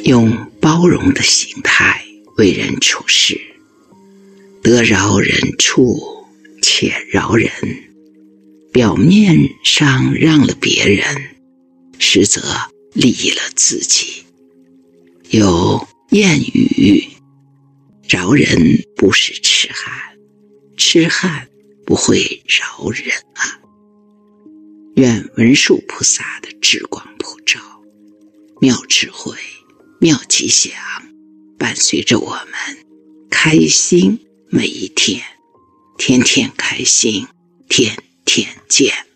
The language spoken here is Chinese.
用包容的心态为人处事，得饶人处且饶人，表面上让了别人，实则利益了自己。有谚语，饶人不是痴汉，痴汉不会饶人啊。愿文殊菩萨的智光普照，妙智慧，妙吉祥，伴随着我们开心每一天，天天开心，天天见。